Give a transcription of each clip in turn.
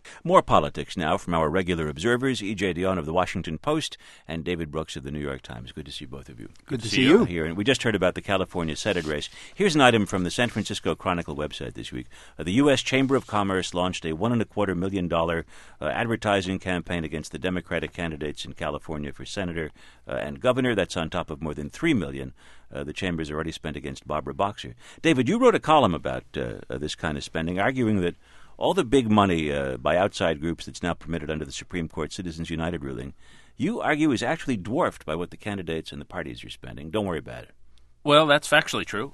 More politics now from our regular observers, E.J. Dionne of the Washington Post and David Brooks of the New York Times. Good to see both of you. Good to see you. Here. And we just heard about the California Senate race. Here's an item from the San Francisco Chronicle website this week. The U.S. Chamber of Commerce launched a $1.25 million advertising campaign against the Democratic candidates in California for senator and governor. That's on top of more than $3 million the Chamber's already spent against Barbara Boxer. David, you wrote a column about this kind of spending, arguing that all the big money by outside groups that's now permitted under the Supreme Court Citizens United ruling, you argue is actually dwarfed by what the candidates and the parties are spending. Don't worry about it. Well, that's factually true.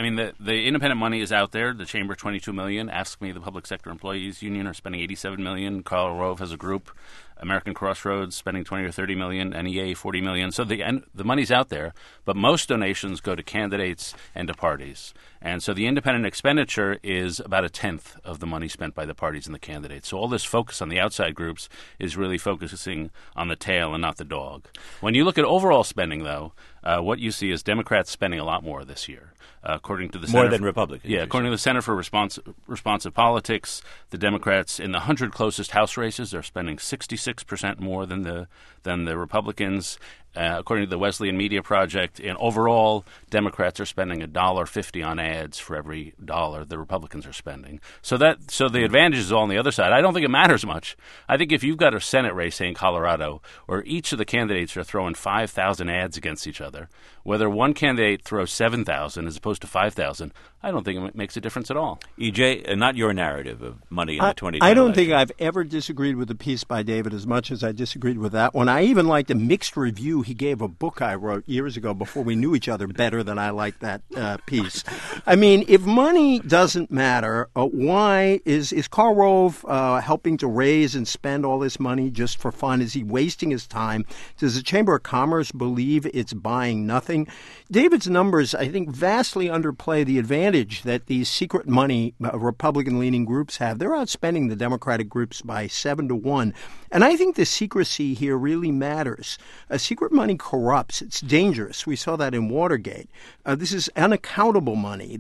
The independent money is out there. The Chamber, $22 million. Ask Me, the Public Sector Employees Union, are spending $87 million. Karl Rove has a group. American Crossroads spending $20 or $30 million. NEA, $40 million. So the money's out there, but most donations go to candidates and to parties. And so the independent expenditure is about a tenth of the money spent by the parties and the candidates. So all this focus on the outside groups is really focusing on the tail and not the dog. When you look at overall spending, though, what you see is Democrats spending a lot more this year. According to the more than Republicans. Yeah, according to the Center for Responsive Politics, the Democrats in the 100 closest House races are spending 66% more than the Republicans. According to the Wesleyan Media Project, and overall, Democrats are spending $1.50 on ads for every dollar the Republicans are spending. So the advantage is all on the other side. I don't think it matters much. I think if you've got a Senate race, say in Colorado, where each of the candidates are throwing 5,000 ads against each other, whether one candidate throws 7,000 as opposed to 5,000, I don't think it makes a difference at all. EJ, not your narrative of money in the 2020 I don't election. think I've ever disagreed with the piece by David as much as I disagreed with that one. I even liked a mixed review he gave a book I wrote years ago before we knew each other better than I liked that piece. I mean, if money doesn't matter, why is Karl Rove helping to raise and spend all this money just for fun? Is he wasting his time? Does the Chamber of Commerce believe it's buying nothing? David's numbers, I think, vastly underplay the advantage that these secret money Republican-leaning groups have. They're outspending the Democratic groups by 7-1. And I think the secrecy here really matters. Secret money corrupts. It's dangerous. We saw that in Watergate. This is unaccountable money.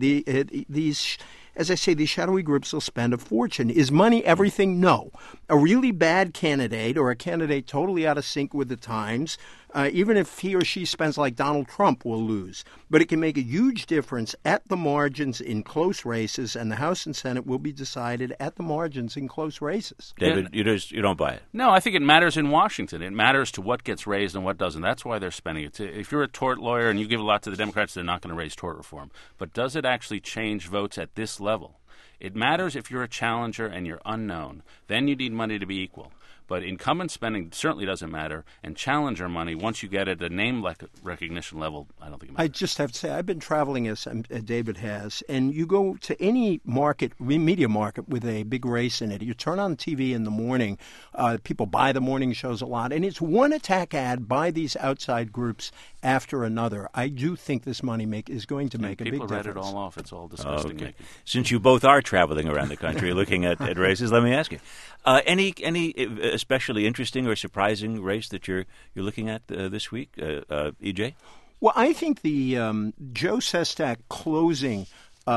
As I say, these shadowy groups will spend a fortune. Is money everything? No. A really bad candidate or a candidate totally out of sync with the times, even if he or she spends like Donald Trump, will lose. But it can make a huge difference at the margins in close races, and the House and Senate will be decided at the margins in close races. David, you don't buy it? No, I think it matters in Washington. It matters to what gets raised and what doesn't. That's why they're spending it. If you're a tort lawyer and you give a lot to the Democrats, they're not going to raise tort reform. But does it actually change votes at this level? It matters if you're a challenger and you're unknown. Then you need money to be equal. But incumbent spending certainly doesn't matter, and challenger money, once you get at a name recognition level, I don't think it matters. I just have to say, I've been traveling as David has, and you go to any media market with a big race in it. You turn on TV in the morning, people buy the morning shows a lot, and it's one attack ad by these outside groups after another. I do think this money is going to make a big difference. People read it all off. It's all disgusting. Okay. Since you both are traveling around the country looking at races, let me ask you, any especially interesting or surprising race that you're looking at this week, EJ? Well, I think the Joe Sestak closing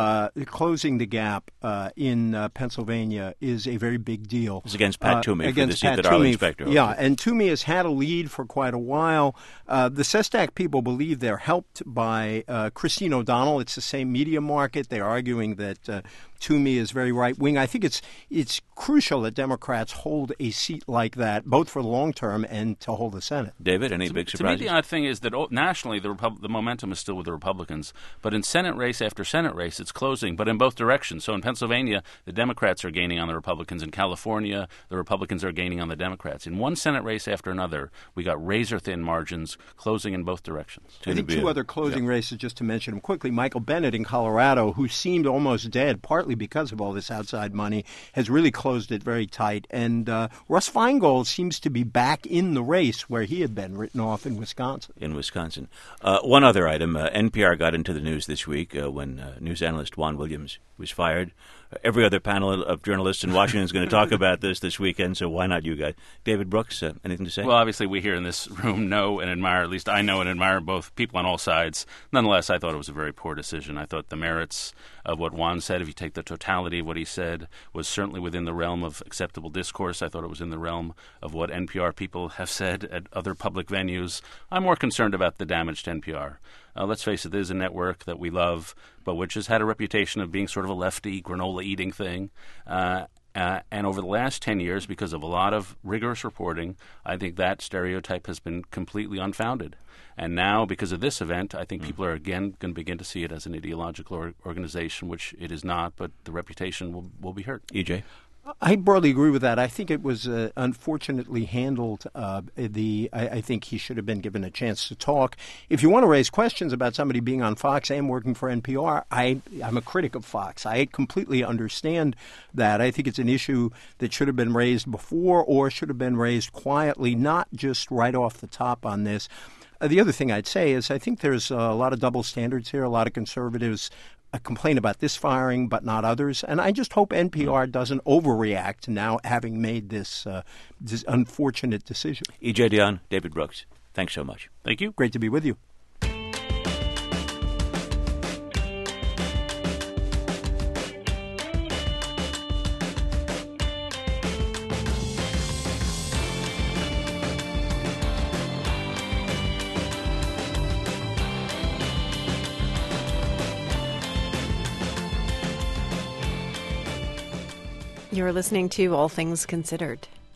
the gap in Pennsylvania is a very big deal. It's against Pat Toomey for the seat that Arlene Specter. Yeah, and Toomey has had a lead for quite a while. The Sestak people believe they're helped by Christine O'Donnell. It's the same media market. They're arguing that Toomey is very right-wing. I think it's crucial that Democrats hold a seat like that, both for the long term and to hold the Senate. David, any big surprises? To me, the odd thing is that nationally the momentum is still with the Republicans, but in Senate race after Senate race, it's closing, but in both directions. So in Pennsylvania, the Democrats are gaining on the Republicans. In California, the Republicans are gaining on the Democrats. In one Senate race after another, we got razor-thin margins closing in both directions. I think two other closing races, just to mention them quickly. Michael Bennet in Colorado, who seemed almost dead, partly because of all this outside money, has really closed it very tight. And Russ Feingold seems to be back in the race where he had been written off in Wisconsin. One other item, NPR got into the news this week when news analyst Juan Williams was fired every other panel of journalists in Washington is going to talk about this weekend, so why not you guys? David Brooks, anything to say? Well, obviously we here in this room know and admire, at least I know and admire both people on all sides. Nonetheless, I thought it was a very poor decision. I thought the merits of what Juan said, if you take the totality of what he said, was certainly within the realm of acceptable discourse. I thought it was in the realm of what NPR people have said at other public venues. I'm more concerned about the damage to NPR. Let's face it, this is a network that we love, but which has had a reputation of being sort of a lefty, granola-eating thing. And over the last 10 years, because of a lot of rigorous reporting, I think that stereotype has been completely unfounded. And now, because of this event, I think people are again going to begin to see it as an ideological organization, which it is not, but the reputation will be hurt. EJ? I broadly agree with that. I think it was unfortunately handled. I think he should have been given a chance to talk. If you want to raise questions about somebody being on Fox and working for NPR, I'm a critic of Fox. I completely understand that. I think it's an issue that should have been raised before or should have been raised quietly, not just right off the top on this. The other thing I'd say is I think there's a lot of double standards here. A lot of conservatives complain about this firing but not others. And I just hope NPR doesn't overreact now having made this unfortunate decision. E.J. Dionne, David Brooks, thanks so much. Thank you. Great to be with you. You're listening to All Things Considered.